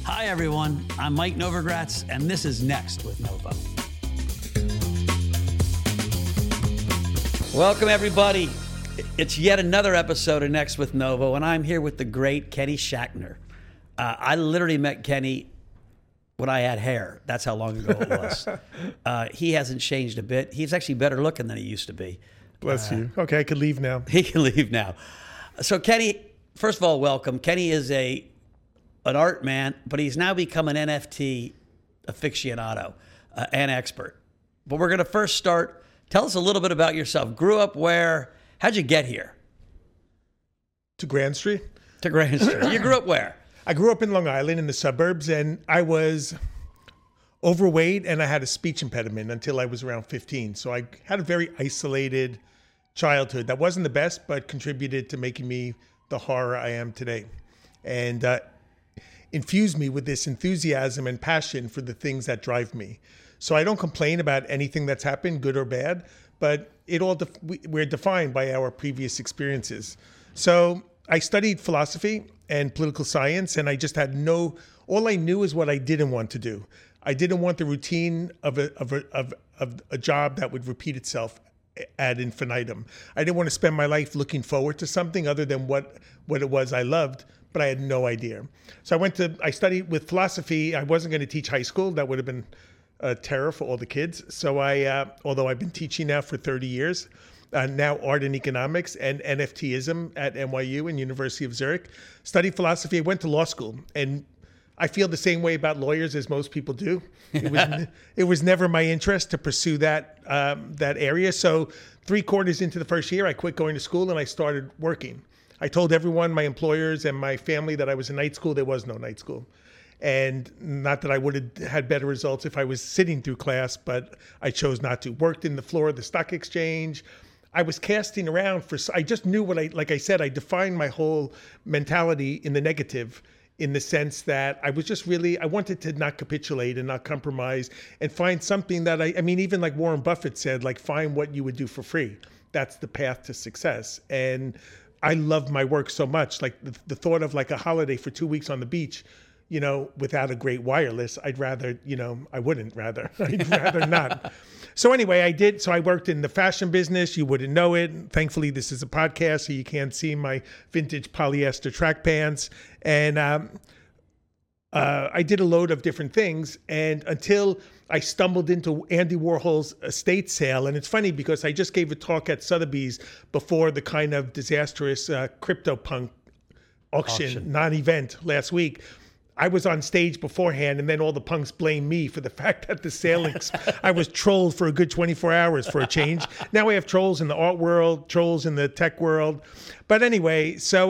Hi, everyone. I'm Mike Novogratz, and this is Next with Novo. Welcome, everybody. It's yet another episode of Next with Novo, and I'm here with the great Kenny Schachtner. I literally met Kenny when I had hair. That's how long ago it was. He hasn't changed a bit. He's actually better looking than he used to be. Bless you. Okay, I could leave now. He can leave now. So Kenny, first of all, welcome. Kenny is an art man, but he's now become an NFT aficionado and expert. But we're going to first start. Tell us a little bit about yourself. Grew up where? How'd you get here? To Grand Street? To Grand Street. You grew up where? I grew up in Long Island in the suburbs, and I was overweight and I had a speech impediment until I was around 15. So I had a very isolated childhood that wasn't the best, but contributed to making me the horror I am today. And infused me with this enthusiasm and passion for the things that drive me. So I don't complain about anything that's happened, good or bad, but we're defined by our previous experiences. So I studied philosophy and political science, and I just had all I knew is what I didn't want to do. I didn't want the routine of a job that would repeat itself ad infinitum. I didn't want to spend my life looking forward to something other than what it was I loved, but I had no idea. So I studied with philosophy. I wasn't going to teach high school. That would have been a terror for all the kids. So although I've been teaching now for 30 years, now art and economics and NFTism at NYU and University of Zurich, studied philosophy. I went to law school, and I feel the same way about lawyers as most people do. It was never my interest to pursue that area. So 3/4 into the first year, I quit going to school and I started working. I told everyone, my employers and my family, that I was in night school. There was no night school. And not that I would have had better results if I was sitting through class, but I chose not to. Worked in the floor of the stock exchange. I was casting around I just knew like I said, I defined my whole mentality in the negative, in the sense that I was just I wanted to not capitulate and not compromise and find something that I mean, even like Warren Buffett said, like, find what you would do for free. That's the path to success. And I love my work so much. Like the thought of like a holiday for 2 weeks on the beach, without a great wireless, I'd rather not. So anyway, I did. So I worked in the fashion business. You wouldn't know it. Thankfully, this is a podcast, so you can't see my vintage polyester track pants. And I did a load of different things, and until I stumbled into Andy Warhol's estate sale. And it's funny because I just gave a talk at Sotheby's before the kind of disastrous CryptoPunk auction non-event last week. I was on stage beforehand, and then all the punks blamed me for the fact that the sale, I was trolled for a good 24 hours for a change. Now we have trolls in the art world, trolls in the tech world. But anyway, so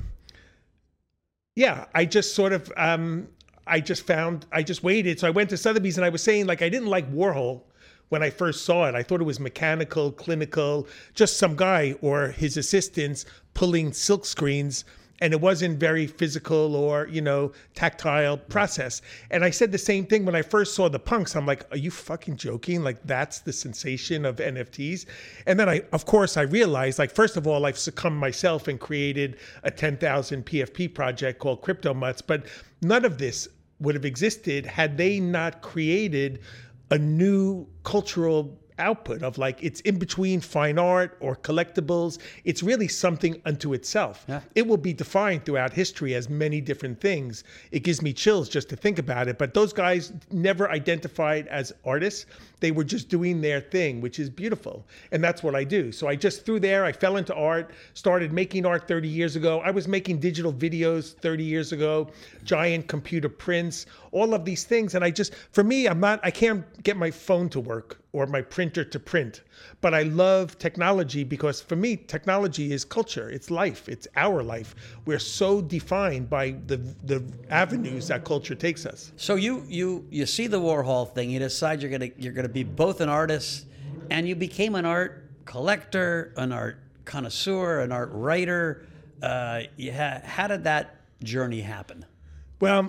I just sort of, I just waited. So I went to Sotheby's, and I was saying, like, I didn't like Warhol when I first saw it. I thought it was mechanical, clinical, just some guy or his assistants pulling silk screens, and it wasn't very physical or, tactile process. And I said the same thing when I first saw the punks. I'm like, are you fucking joking? Like, that's the sensation of NFTs. And then I realized, like, first of all, I've succumbed myself and created a 10,000 PFP project called Crypto Mutts. But none of this would have existed had they not created a new cultural output of, like, it's in between fine art or collectibles. It's really something unto itself. Yeah. It will be defined throughout history as many different things. It gives me chills just to think about it. But those guys never identified as artists. They were just doing their thing, which is beautiful. And that's what I do. So I just threw there. I fell into art, started making art 30 years ago. I was making digital videos 30 years ago, giant computer prints, all of these things. And I can't get my phone to work or my printer to print. But I love technology because for me, technology is culture. It's life. It's our life. We're so defined by the avenues that culture takes us. So you see the Warhol thing. You decide you're gonna be both an artist, and you became an art collector, an art connoisseur, an art writer. How did that journey happen? Well,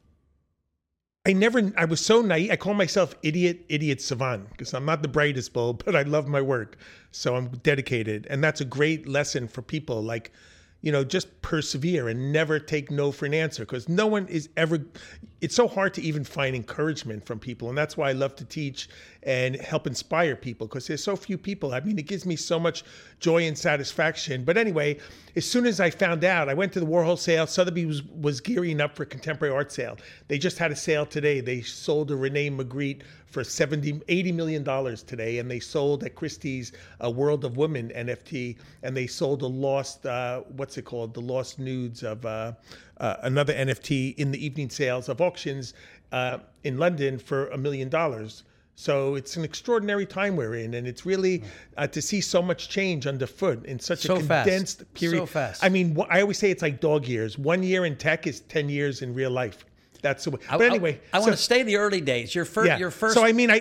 I was so naive. I call myself idiot savant because I'm not the brightest bulb, but I love my work. So I'm dedicated. And that's a great lesson for people. Like, just persevere and never take no for an answer, because no one is ever, it's so hard to even find encouragement from people. And that's why I love to teach and help inspire people, because there's so few people. I mean, it gives me so much joy and satisfaction. But anyway, as soon as I found out, I went to the Warhol sale. Sotheby's was gearing up for contemporary art sale. They just had a sale today. They sold a Rene Magritte for $80 million today. And they sold at Christie's a World of Women NFT. And they sold a lost, what's it called? The lost nudes of another NFT in the evening sales of auctions in London for $1 million. So it's an extraordinary time we're in, and it's really to see so much change underfoot in such a condensed period. So fast. I mean, I always say it's like dog years. 1 year in tech is 10 years in real life. That's the way. But anyway, I want to stay in the early days. Your first. So I mean,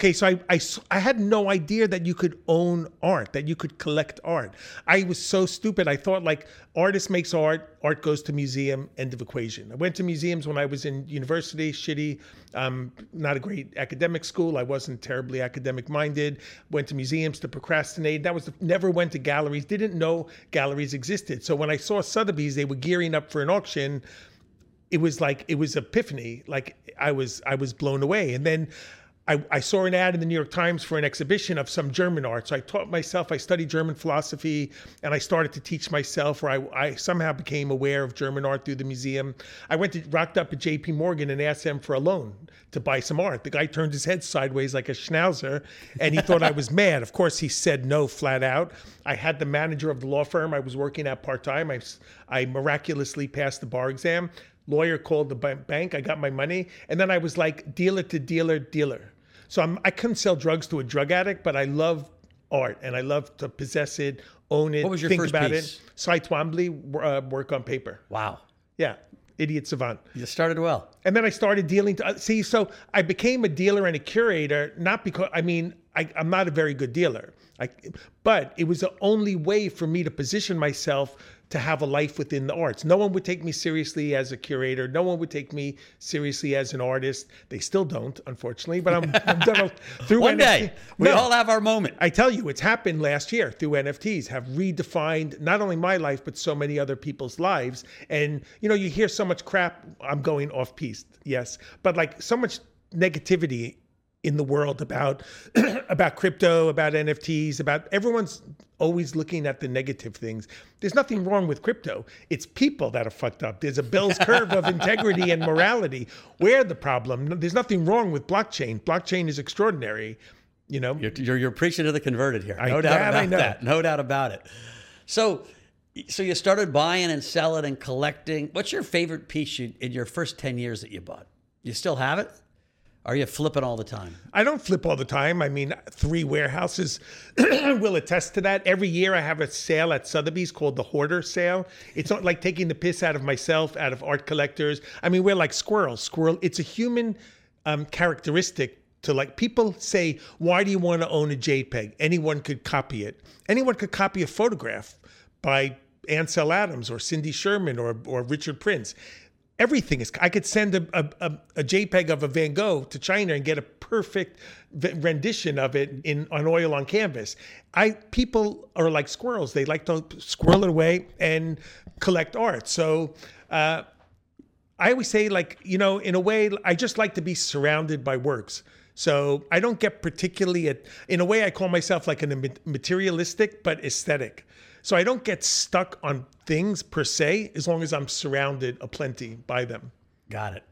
I had no idea that you could own art, that you could collect art. I was so stupid. I thought like artist makes art, art goes to museum, end of equation. I went to museums when I was in university, shitty, not a great academic school. I wasn't terribly academic minded. Went to museums to procrastinate. Never went to galleries. Didn't know galleries existed. So when I saw Sotheby's, they were gearing up for an auction. It was epiphany. Like I was blown away. And then I saw an ad in the New York Times for an exhibition of some German art. So I taught myself, I studied German philosophy, and I started to teach myself, or I somehow became aware of German art through the museum. I rocked up at JP Morgan and asked them for a loan to buy some art. The guy turned his head sideways like a schnauzer, and he thought I was mad. Of course, he said no flat out. I had the manager of the law firm I was working at part-time. I miraculously passed the bar exam. Lawyer called the bank. I got my money. And then I was like dealer to dealer. So I couldn't sell drugs to a drug addict, but I love art and I love to possess it, own it, what was your think first about piece? it. Cy Twombly, work on paper. Wow. Yeah. Idiot savant. You started well. And then I started dealing. So I became a dealer and a curator, not because, I'm not a very good dealer. But it was the only way for me to position myself to have a life within the arts. No one would take me seriously as a curator. No one would take me seriously as an artist. They still don't, unfortunately, but I'm done through One NFT. day, we all have our moment. I tell you, it's happened last year through NFTs, have redefined not only my life, but so many other people's lives. And, you hear so much crap. I'm going off piste, yes. But like so much negativity in the world about crypto, about NFTs, about everyone's always looking at the negative things. There's nothing wrong with crypto. It's people that are fucked up. There's a Bell's curve of integrity and morality. We're the problem. There's nothing wrong with blockchain. Blockchain is extraordinary. You're preaching to the converted here. No doubt about that. No doubt about it. So you started buying and selling and collecting. What's your favorite piece in your first 10 years that you bought? You still have it? Or are you flipping all the time? I don't flip all the time. I mean, 3 warehouses will attest to that. Every year I have a sale at Sotheby's called the Hoarder Sale. It's not like taking the piss out of myself, out of art collectors. I mean, we're like squirrels. It's a human characteristic to like, people say, why do you want to own a JPEG? Anyone could copy it. Anyone could copy a photograph by Ansel Adams or Cindy Sherman or Richard Prince. Everything is. I could send a JPEG of a Van Gogh to China and get a perfect rendition of it on oil on canvas. People are like squirrels. They like to squirrel it away and collect art. So I always say, like, in a way, I just like to be surrounded by works. So I don't get particularly in a way, I call myself like a materialistic but aesthetic. So I don't get stuck on things per se, as long as I'm surrounded aplenty by them. Got it.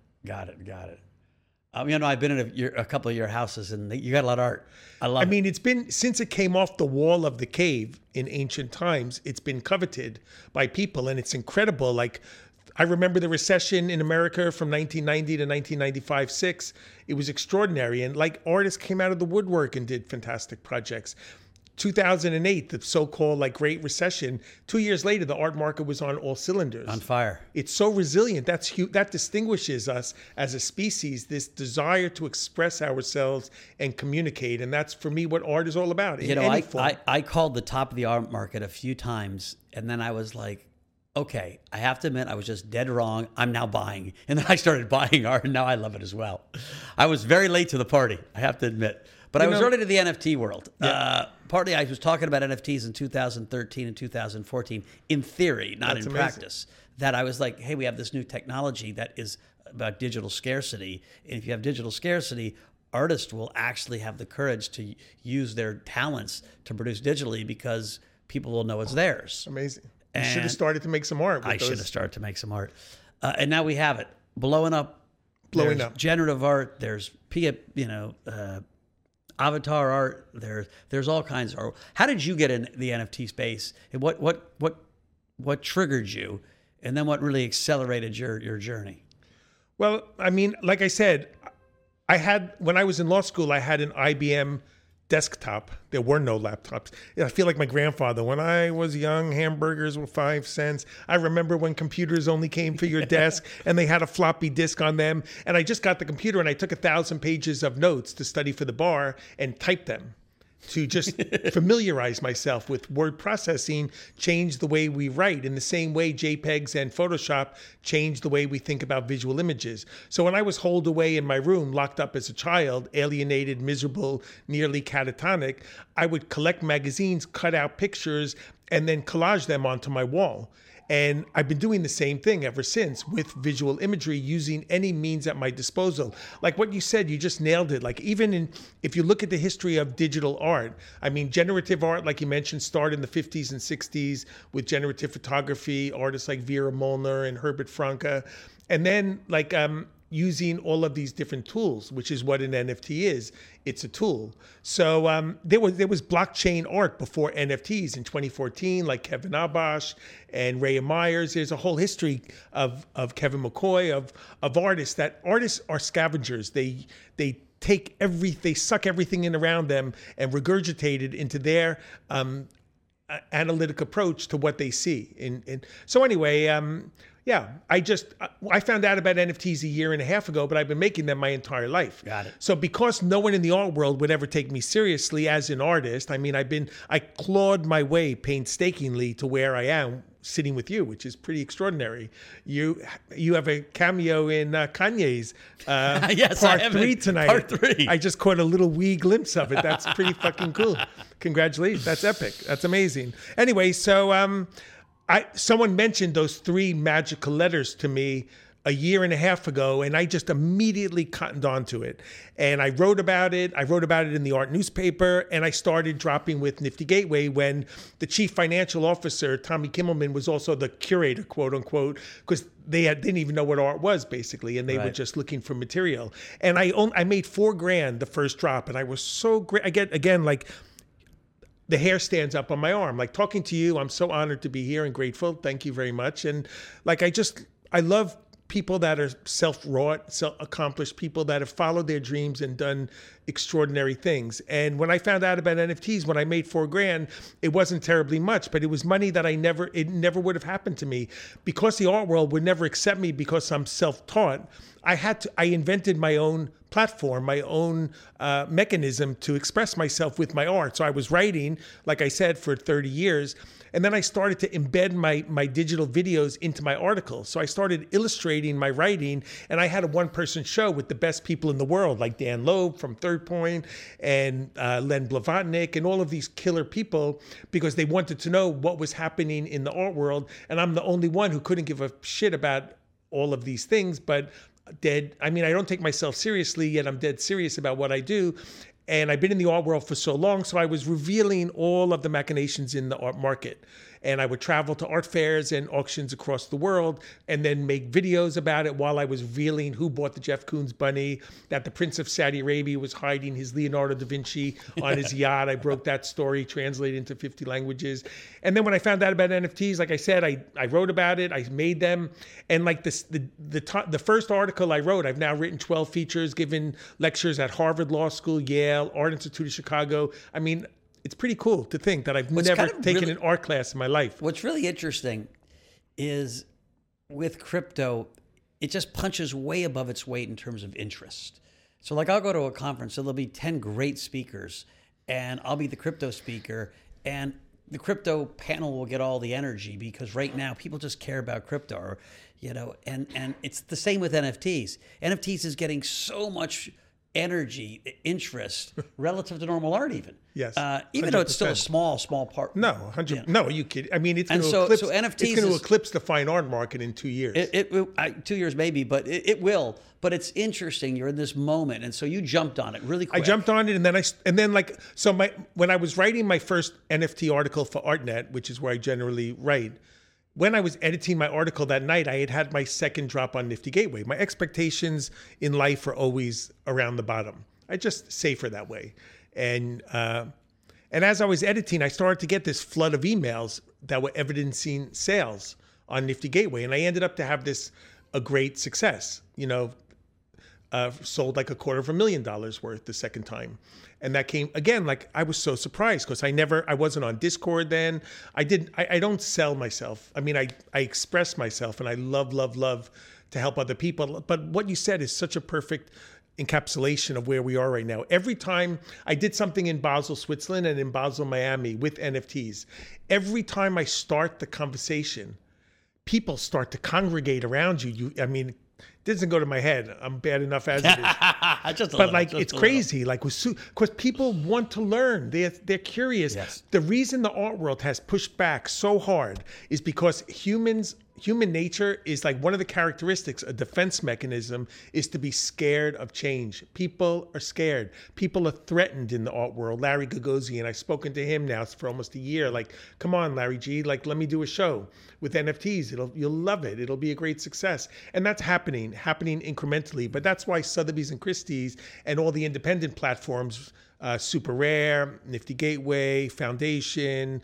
I've been in a couple of your houses, and you got a lot of art. I love it. I mean, it's been, since it came off the wall of the cave in ancient times, it's been coveted by people, and it's incredible. Like, I remember the recession in America from 1990 to 1995-6. It was extraordinary. And like, artists came out of the woodwork and did fantastic projects. 2008, the so-called like Great Recession, 2 years later, the art market was on all cylinders. On fire. It's so resilient. That distinguishes us as a species, this desire to express ourselves and communicate. And that's, for me, what art is all about. I called the top of the art market a few times, and then I was like, okay, I have to admit, I was just dead wrong. I'm now buying. And then I started buying art, and now I love it as well. I was very late to the party, I have to admit. But I was early to the NFT world. Partly I was talking about NFTs in 2013 and 2014 in theory, not in practice. That I was like, hey, we have this new technology that is about digital scarcity. And if you have digital scarcity, artists will actually have the courage to use their talents to produce digitally because people will know it's theirs. Amazing. You should have started to make some art. I should have started to make some art. And now we have it blowing up. Blowing up. Generative art. There's avatar art. There's all kinds of art. How did you get in the NFT space? And what triggered you? And then what really accelerated your journey? Well, I mean, like I said, when I was in law school, I had an IBM desktop. There were no laptops. I feel like my grandfather. When I was young, hamburgers were 5 cents. I remember when computers only came for your desk and they had a floppy disk on them. And I just got the computer and I took 1,000 pages of notes to study for the bar and typed them to just familiarize myself with word processing, change the way we write in the same way JPEGs and Photoshop change the way we think about visual images. So when I was holed away in my room, locked up as a child, alienated, miserable, nearly catatonic, I would collect magazines, cut out pictures, and then collage them onto my wall. And I've been doing the same thing ever since with visual imagery, using any means at my disposal. Like what you said, you just nailed it. Like if you look at the history of digital art, I mean, generative art, like you mentioned, started in the 50s and 60s with generative photography, artists like Vera Molnar and Herbert Franke. And then using all of these different tools, which is what an NFT is. It's a tool. So there was blockchain art before NFTs in 2014, like Kevin Abosch and Ray Myers. There's a whole history of Kevin McCoy, of artists. That artists are scavengers. They suck everything in around them and regurgitate it into their analytic approach to what they see. So anyway, I found out about NFTs a year and a half ago, but I've been making them my entire life. Got it. So because no one in the art world would ever take me seriously as an artist, I mean, I clawed my way painstakingly to where I am sitting with you, which is pretty extraordinary. You have a cameo in Kanye's yes, part 3 tonight. Part 3. I just caught a little wee glimpse of it. That's pretty fucking cool. Congratulations. That's epic. That's amazing. Anyway, so someone mentioned those 3 magical letters to me a year and a half ago, and I just immediately cottoned onto it. And I wrote about it. I wrote about it in the art newspaper, and I started dropping with Nifty Gateway when the chief financial officer, Tommy Kimmelman, was also the curator, quote unquote, because they didn't even know what art was, basically, and they were just looking for material. And I made $4,000 the first drop, and I was so great. I get, again, like, the hair stands up on my arm. Like talking to you, I'm so honored to be here and grateful. Thank you very much. And like, I love people that are self-wrought, self-accomplished people that have followed their dreams and done extraordinary things. And when I found out about NFTs, when I made $4,000, it wasn't terribly much, but it was money that it never would have happened to me because the art world would never accept me because I'm self-taught. I invented my own platform, my own mechanism to express myself with my art. So I was writing, like I said, for 30 years. And then I started to embed my digital videos into my articles. So I started illustrating my writing, and I had a one-person show with the best people in the world, like Dan Loeb from Third Point and Len Blavatnik and all of these killer people, because they wanted to know what was happening in the art world. And I'm the only one who couldn't give a shit about all of these things, but I don't take myself seriously, yet I'm dead serious about what I do. And I've been in the art world for so long, so I was revealing all of the machinations in the art market. And I would travel to art fairs and auctions across the world and then make videos about it while I was revealing who bought the Jeff Koons bunny, that the Prince of Saudi Arabia was hiding his Leonardo da Vinci on his yacht. I broke that story, translated into 50 languages. And then when I found out about NFTs, like I said, I wrote about it, I made them. And like the first article I wrote, I've now written 12 features, given lectures at Harvard Law School, Yale, Art Institute of Chicago. I mean, it's pretty cool to think that I've never taken an art class in my life. What's really interesting is with crypto, it just punches way above its weight in terms of interest. So like I'll go to a conference and there'll be 10 great speakers and I'll be the crypto speaker and the crypto panel will get all the energy because right now people just care about crypto, and it's the same with NFTs. NFTs is getting so much energy, interest relative to normal art, even. Yes, even though it's still a 100%. small part. No, 100. No, you kidding? I mean, it's going to so eclipse. NFTs it's going to eclipse the fine art market in 2 years. 2 years maybe, but it will. But it's interesting. You're in this moment, and so you jumped on it really quick. I jumped on it, and then when I was writing my first NFT article for ArtNet, which is where I generally write. When I was editing my article that night, I had my second drop on Nifty Gateway. My expectations in life are always around the bottom. I just safer that way. And as I was editing, I started to get this flood of emails that were evidencing sales on Nifty Gateway. And I ended up to have a great success, sold like $250,000 worth the second time. And that came again, like I was so surprised because I wasn't on Discord then. I don't sell myself. I mean, I express myself and I love to help other people. But what you said is such a perfect encapsulation of where we are right now. Every time I did something in Basel, Switzerland and in Basel, Miami with NFTs, every time I start the conversation, people start to congregate around you. It doesn't go to my head. I'm bad enough as it is. But it's crazy. Because people want to learn. They're curious. Yes. The reason the art world has pushed back so hard is because human nature is like one of the characteristics, a defense mechanism, is to be scared of change. People are scared. People are threatened in the art world. Larry Gagosian, I've spoken to him now for almost a year. Like, come on, Larry G, let me do a show with NFTs. You'll love it. It'll be a great success. And that's happening incrementally. But that's why Sotheby's and Christie's and all the independent platforms, Super Rare, Nifty Gateway, Foundation,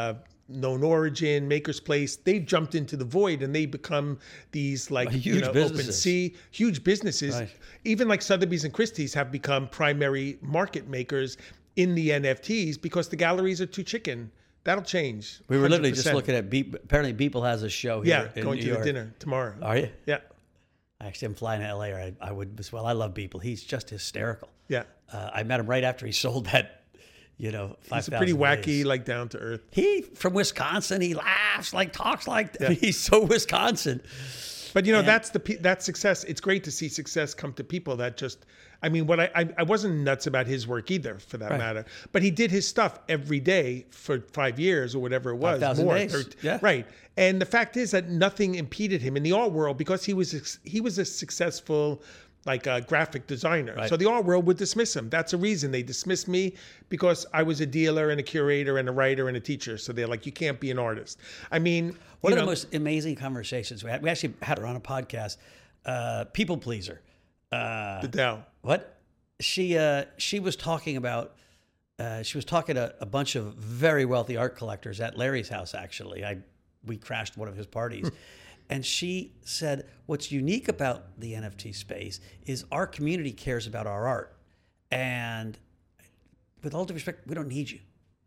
Known Origin, Maker's Place, they've jumped into the void and they become these huge OpenSea, huge businesses. Right. Even like Sotheby's and Christie's have become primary market makers in the NFTs because the galleries are too chicken. That'll change. We were 100%. literally just looking at Beeple. Apparently Beeple has a show here in going New to York. the dinner tomorrow. Are you? Yeah. Actually, I'm flying to LA, or I would as well. I love Beeple. He's just hysterical. Yeah. I met him right after he sold that, 5,000 He's a pretty wacky, days. down to earth. He from Wisconsin. He laughs, talks like that. He's so Wisconsin. But that's success. It's great to see success come to people that just. I wasn't nuts about his work either, for that matter. But he did his stuff every day for 5 years or whatever it was. 5,000 days. Yeah. Right. And the fact is that nothing impeded him in the art world because he was a successful graphic designer. Right. So the art world would dismiss him. That's a reason they dismissed me, because I was a dealer and a curator and a writer and a teacher. So they're like, you can't be an artist. One of the most amazing conversations we had. We actually had her on a podcast. People pleaser. The Dow. What? She was talking about. She was talking to a bunch of very wealthy art collectors at Larry's house. Actually, we crashed one of his parties. And she said, what's unique about the NFT space is our community cares about our art. And with all due respect, we don't need you.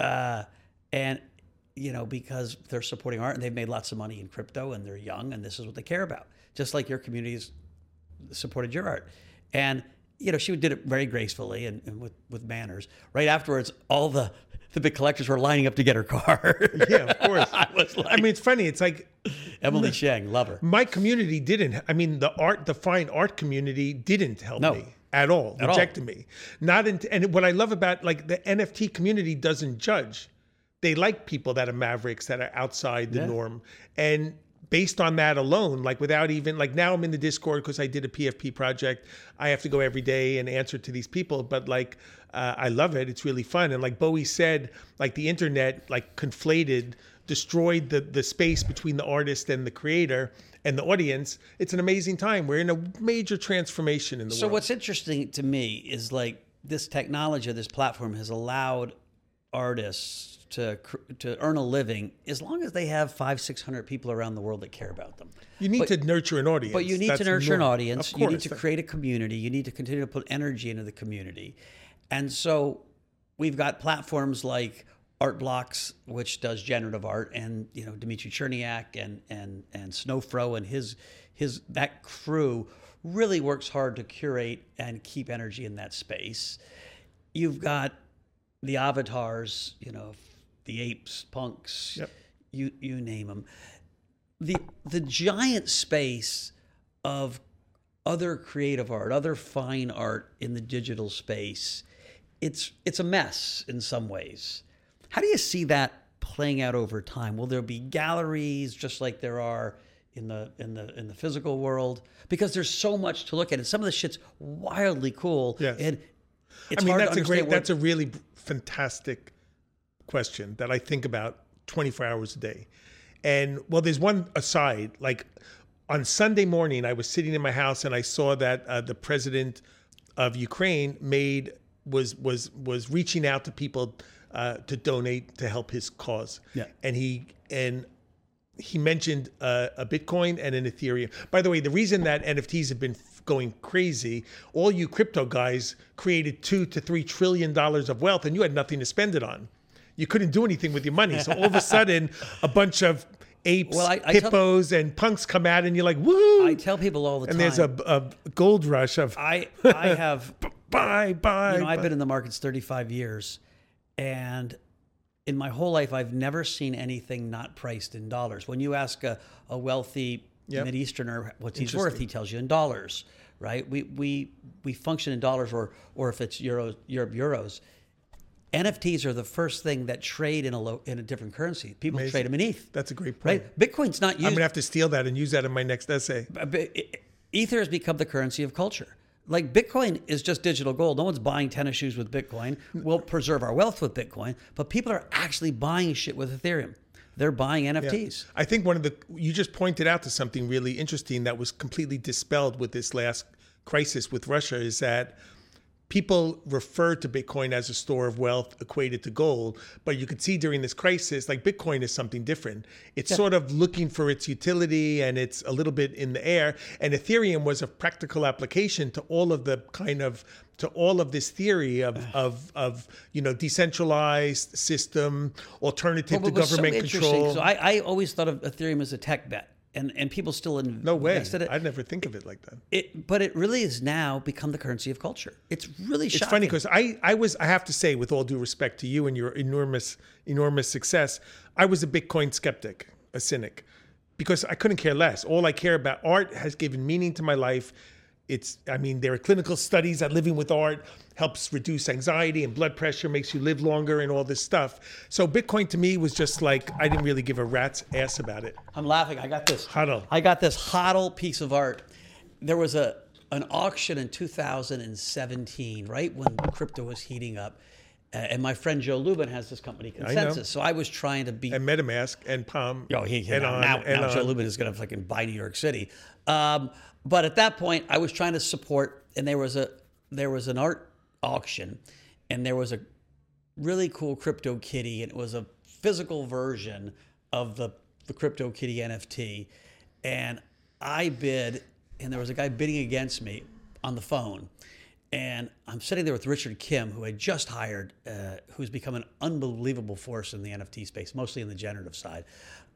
Because they're supporting art and they've made lots of money in crypto and they're young and this is what they care about. Just like your community's supported your art. And, she did it very gracefully and with manners. Right afterwards, all the big collectors were lining up to get her car. Yeah, of course. I was like, it's funny. It's like Emily Chang, love her. My community didn't. The fine art community didn't help me at all. Rejected me. And what I love about the NFT community doesn't judge. They like people that are mavericks, that are outside the norm. And based on that alone, without even now I'm in the Discord because I did a PFP project. I have to go every day and answer to these people, but I love it. It's really fun. And like Bowie said, the internet destroyed the space between the artist and the creator and the audience. It's an amazing time. We're in a major transformation in the world. So what's interesting to me is this technology, this platform has allowed artists to earn a living as long as they have 500-600 people around the world that care about them. You need to nurture an audience. But you need to nurture an audience. Of course. You need to create a community. You need to continue to put energy into the community. And so we've got platforms like Art Blocks, which does generative art, and Dmitry Cherniak and Snowfro and his that crew really works hard to curate and keep energy in that space. You've got the avatars, the apes, punks, you name them. The giant space of other creative art, other fine art in the digital space, it's a mess in some ways. How do you see that playing out over time? Will there be galleries just like there are in the physical world? Because there's so much to look at, and some of the shit's wildly cool. Yes. And it's hard to understand that's a really fantastic question that I think about 24 hours a day. And well, there's one aside. Like on Sunday morning, I was sitting in my house and I saw that the president of Ukraine was reaching out to people to donate to help his cause. Yeah. And he mentioned a Bitcoin and an Ethereum. By the way, the reason that NFTs have been going crazy, all you crypto guys created $2 to $3 trillion of wealth, and you had nothing to spend it on. You couldn't do anything with your money. So all of a sudden, a bunch of apes, hippos, and punks come out, and you're like, woo! I tell people all the time. And there's a gold rush of... I have... Buy. I've been in the markets 35 years, and in my whole life, I've never seen anything not priced in dollars. When you ask a wealthy Mideasterner what he's worth, he tells you in dollars, right? We function in dollars, or if it's euros. NFTs are the first thing that trade in a different currency. People trade them in ETH. That's a great point. Right? Bitcoin's not used. I'm going to have to steal that and use that in my next essay. Ether has become the currency of culture. Like Bitcoin is just digital gold. No one's buying tennis shoes with Bitcoin. We'll preserve our wealth with Bitcoin, but people are actually buying shit with Ethereum. They're buying NFTs. Yeah. I think you just pointed out to something really interesting that was completely dispelled with this last crisis with Russia, is that people refer to Bitcoin as a store of wealth equated to gold, but you could see during this crisis, like Bitcoin is something different. It's sort of looking for its utility, and it's a little bit in the air. And Ethereum was a practical application to all of this theory of decentralized system, alternative to government control. So I always thought of Ethereum as a tech bet. And people still no way. invested it. I'd never think of it like that. But it really has now become the currency of culture. It's really shocking. It's funny because I have to say, with all due respect to you and your enormous success, I was a Bitcoin skeptic, a cynic, because I couldn't care less. All I care about, art has given meaning to my life. There are clinical studies that living with art helps reduce anxiety and blood pressure, makes you live longer and all this stuff. So Bitcoin to me was just like, I didn't really give a rat's ass about it. I'm laughing. I got this. HODL. I got this HODL piece of art. There was an auction in 2017, right when crypto was heating up. And my friend Joe Lubin has this company, Consensus. So I was trying to beat... And MetaMask and Palm. Now Joe Lubin is going to fucking buy New York City. But at that point, I was trying to support, and there was an art auction, and there was a really cool Crypto Kitty, and it was a physical version of the Crypto Kitty NFT. And I bid, and there was a guy bidding against me on the phone. And I'm sitting there with Richard Kim, who I just hired, who's become an unbelievable force in the NFT space, mostly in the generative side.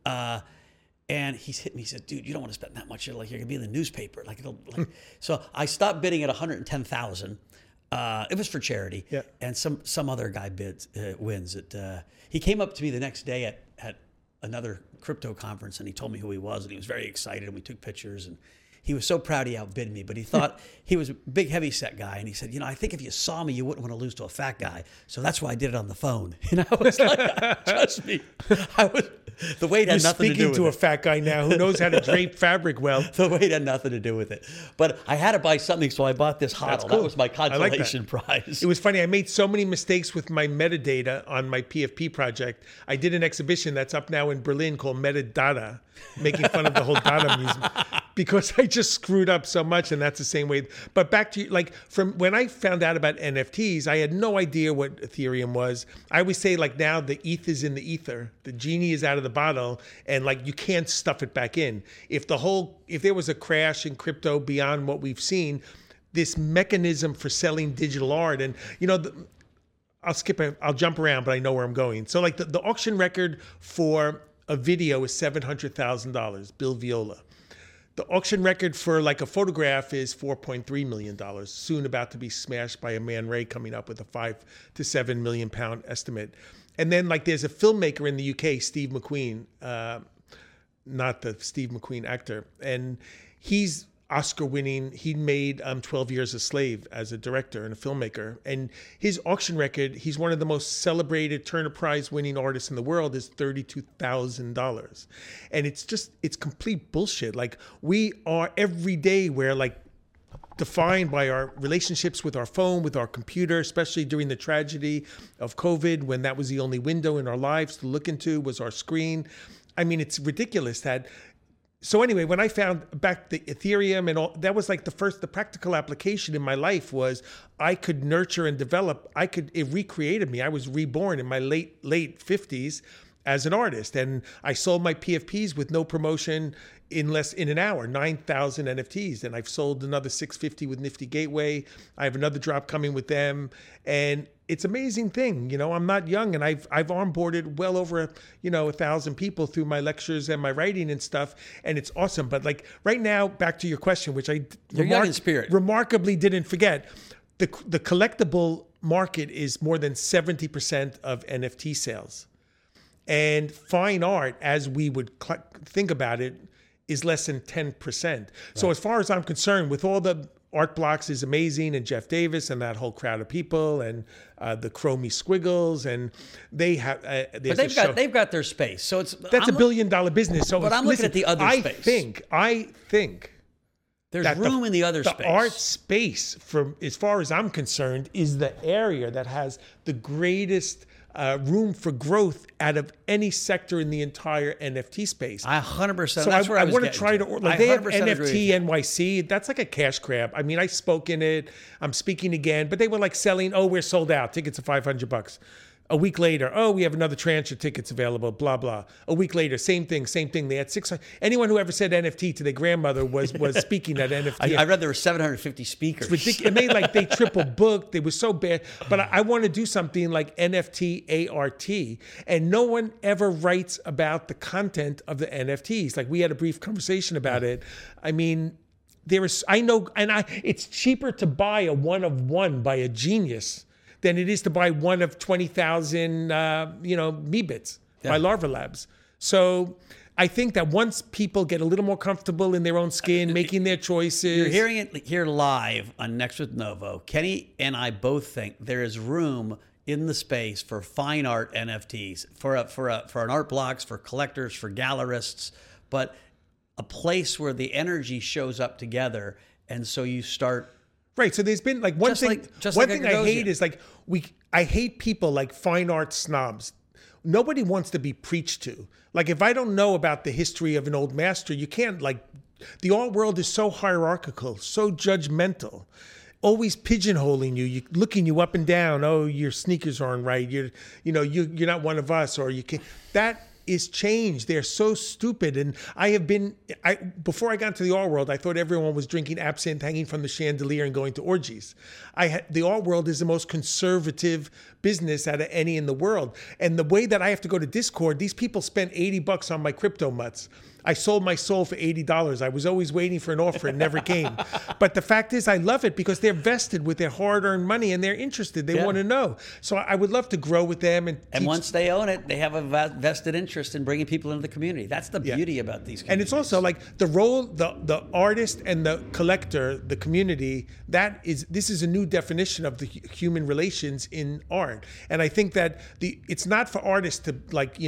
And he's hit me. He said, "Dude, you don't want to spend that much. You're gonna be in the newspaper." So I stopped bidding at $110,000. It was for charity. Yeah. And some other guy wins it. He came up to me the next day at another crypto conference, and he told me who he was, and he was very excited, and we took pictures, and he was so proud he outbid me, but he thought he was a big, heavy-set guy. And he said, I think if you saw me, you wouldn't want to lose to a fat guy. So that's why I did it on the phone. And I was like, trust me. The weight had nothing to do with it. You're speaking to a fat guy now who knows how to drape fabric well. The weight had nothing to do with it. But I had to buy something, so I bought this HODL. Cool. That was my consolation prize. It was funny. I made so many mistakes with my metadata on my PFP project. I did an exhibition that's up now in Berlin called Metadata, making fun of the whole data museum, because I just screwed up so much, and that's the same way. But back to from when I found out about NFTs, I had no idea what Ethereum was. I always say now the ETH is in the ether, the genie is out of the bottle, and you can't stuff it back in. If there was a crash in crypto beyond what we've seen, this mechanism for selling digital art, and I'll jump around, but I know where I'm going. So the auction record for a video is $700,000, Bill Viola. The auction record for a photograph is $4.3 million, soon about to be smashed by a Man Ray coming up with a £5 to £7 million estimate. And then there's a filmmaker in the UK, Steve McQueen, not the Steve McQueen actor. And he's Oscar-winning. He made 12 Years a Slave as a director and a filmmaker. And his auction record, he's one of the most celebrated Turner Prize-winning artists in the world, is $32,000. And it's complete bullshit. Like, we are, every day, we're like defined by our relationships with our phone, with our computer, especially during the tragedy of COVID, when that was the only window in our lives to look into was our screen. I mean, it's ridiculous that. So anyway, when I found back the Ethereum and all, that was like the practical application in my life was I could nurture and develop. It recreated me. I was reborn in my late 50s as an artist. And I sold my PFPs with no promotion in an hour, 9,000 NFTs. And I've sold another 650 with Nifty Gateway. I have another drop coming with them. And it's an amazing thing. You know, I'm not young, and I've onboarded well over, 1,000 people through my lectures and my writing and stuff. And it's awesome. But like right now, back to your question, which I young in spirit. Remarkably didn't forget, the collectible market is more than 70% of NFT sales. And fine art, as we would think about it, is less than 10%. Right. So as far as I'm concerned, with all the Art Blocks is amazing, and Jeff Davis and that whole crowd of people, and the Chromie Squiggles, and they have. But they've got their space, so that's a $1 billion business. So but I'm looking at the other space. I think there's room in the other space. The art space, from as far as I'm concerned, is the area that has the greatest room for growth out of any sector in the entire NFT space. 100%. So that's where I want to try to. Like, they have NFT NYC. That's like a cash grab. I mean, I spoke in it. I'm speaking again, but they were like selling. Oh, we're sold out. Tickets are $500. A week later, oh, we have another tranche of tickets available, blah, blah. A week later, same thing. They had 600. Anyone who ever said NFT to their grandmother was speaking at NFT. I read there were 750 speakers. It's ridiculous. And they triple booked. They were so bad. But I want to do something like NFT ART. And no one ever writes about the content of the NFTs. Like, we had a brief conversation about it. I mean, it's cheaper to buy a one of one by a genius than it is to buy one of 20,000, Meebits by Larva Labs. So I think that once people get a little more comfortable in their own skin, making their choices. You're hearing it here live on Next with Novo. Kenny and I both think there is room in the space for fine art NFTs, for an Art Blocks, for collectors, for gallerists, but a place where the energy shows up together, and so you start. Right. So there's been like one thing I hate is like I hate people like fine art snobs. Nobody wants to be preached to. Like, if I don't know about the history of an old master, you can't, like, the art world is so hierarchical, so judgmental, always pigeonholing you, looking you up and down. Oh, your sneakers aren't right. You're not one of us, or you can't. That is changed. They're so stupid. And before I got into the art world, I thought everyone was drinking absinthe, hanging from the chandelier, and going to orgies. The art world is the most conservative business out of any in the world. And the way that I have to go to Discord, these people spent $80 on my crypto mutts. I sold my soul for $80. I was always waiting for an offer. It never came. But the fact is, I love it because they're vested with their hard-earned money, and they're interested. They want to know. So I would love to grow with them. And once they own it, they have a vested interest in bringing people into the community. That's the beauty about these communities. And it's also like the role, the artist and the collector, the community, this is a new definition of the human relations in art. And I think that it's not for artists to,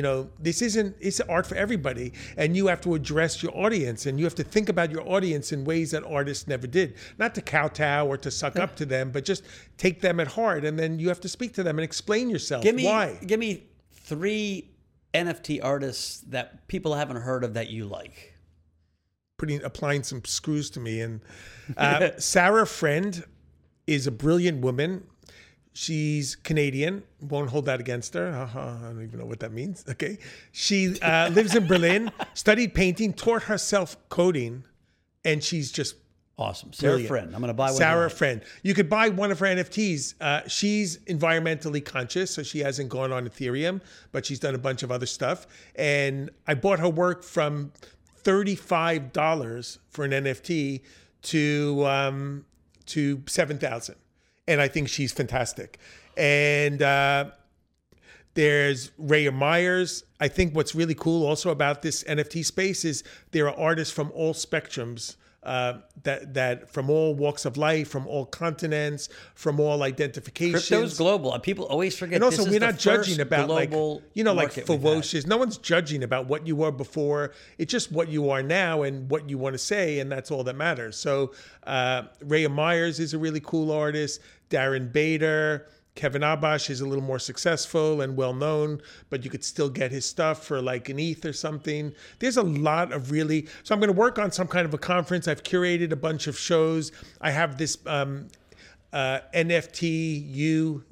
it's art for everybody. And you have to address your audience, and you have to think about your audience in ways that artists never did. Not to kowtow or to suck up to them, but just take them at heart, and then you have to speak to them and explain yourself. Why? Give me 3 NFT artists that people haven't heard of that you like. Applying some screws to me. And Sarah Friend is a brilliant woman. She's Canadian. Won't hold that against her. I don't even know what that means. Okay. She lives in Berlin, studied painting, taught herself coding, and she's just awesome. Sarah brilliant. Friend. I'm going to buy one. Sarah Friend. You could buy one of her NFTs. She's environmentally conscious, so she hasn't gone on Ethereum, but she's done a bunch of other stuff. And I bought her work from $35 for an NFT to $7,000. And I think she's fantastic. And there's Raya Myers. I think what's really cool also about this NFT space is there are artists from all spectrums that from all walks of life, from all continents, from all identifications. Crypto's global. People always forget. And also, this is we're the not judging first about like global like market we've had. ferocious. No one's judging about what you were before. It's just what you are now and what you want to say, and that's all that matters. So, Raya Myers is a really cool artist. Darren Bader. Kevin Abash is a little more successful and well-known, but you could still get his stuff for like an ETH or something. There's a lot of really... So I'm going to work on some kind of a conference. I've curated a bunch of shows. I have this NFTU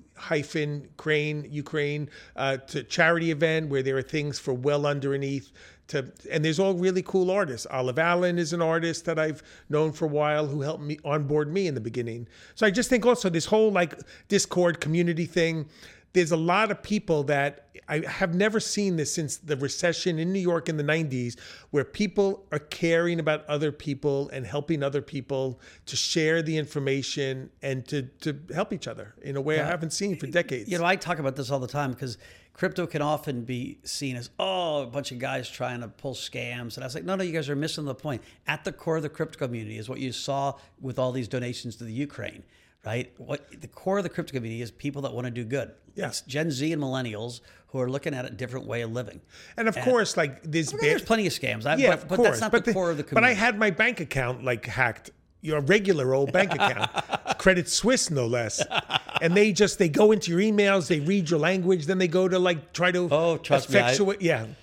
Ukraine to charity event where there are things for well under an ETH. And there's all really cool artists. Olive Allen is an artist that I've known for a while who helped me onboard me in the beginning. So I just think also this whole like Discord community thing, there's a lot of people that I have never seen this since the recession in New York in the 90s, where people are caring about other people and helping other people to share the information and to help each other in a way I haven't seen for decades. I talk about this all the time because crypto can often be seen as, a bunch of guys trying to pull scams. And I was like, no, you guys are missing the point. At the core of the crypto community is what you saw with all these donations to the Ukraine, right? What the core of the crypto community is people that want to do good. Yeah. It's Gen Z and millennials who are looking at a different way of living. And of course, like there's plenty of scams. But that's not the core of the community. But I had my bank account like hacked. Your regular old bank account, Credit Suisse no less, and they go into your emails, they read your language, then they go to like try to effectuate.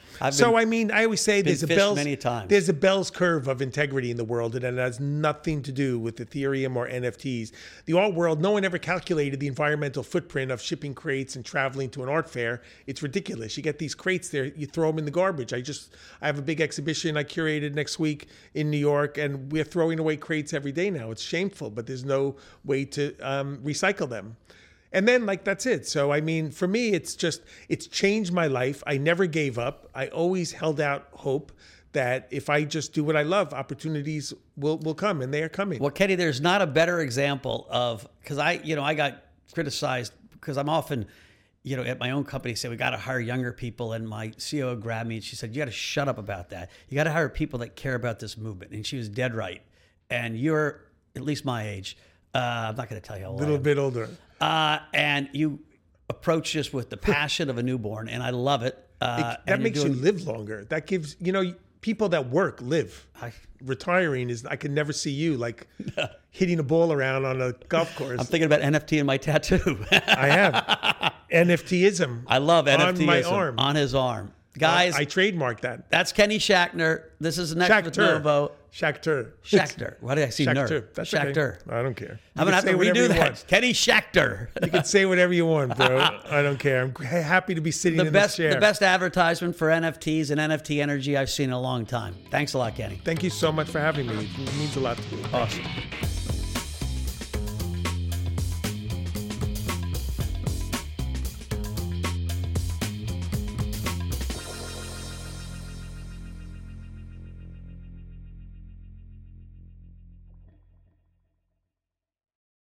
I always say there's a Bell's curve of integrity in the world, and it has nothing to do with Ethereum or NFTs. The art world, no one ever calculated the environmental footprint of shipping crates and traveling to an art fair. It's ridiculous. You get these crates there, you throw them in the garbage. I have a big exhibition I curated next week in New York, and we're throwing away crates every day now. It's shameful, but there's no way to recycle them. And then that's it. So, for me, it's changed my life. I never gave up. I always held out hope that if I just do what I love, opportunities will come, and they are coming. Well, Kenny, there's not a better example of, because I got criticized because I'm often, at my own company say we got to hire younger people, and my CEO grabbed me and she said, you got to shut up about that. You got to hire people that care about this movement. And she was dead right. And you're at least my age. I'm not going to tell you how old I am. A little bit older. And you approach this with the passion of a newborn, and I love it. That makes you live longer. That gives, people that work live. Retiring is, I can never see you hitting a ball around on a golf course. I'm thinking about NFT in my tattoo. I have. NFTism. I love NFTism. On my arm. On his arm. Guys. I trademarked that. That's Kenny Schachter. This is Next with Novo. Schachter. Why did I see nerd? That's Schachter. Okay. I don't care. I'm going to have to redo that. Kenny Schachter. You can say whatever you want, bro. I don't care. I'm happy to be sitting in this chair. The best advertisement for NFTs and NFT energy I've seen in a long time. Thanks a lot, Kenny. Thank you so much for having me. It means a lot to me. Awesome.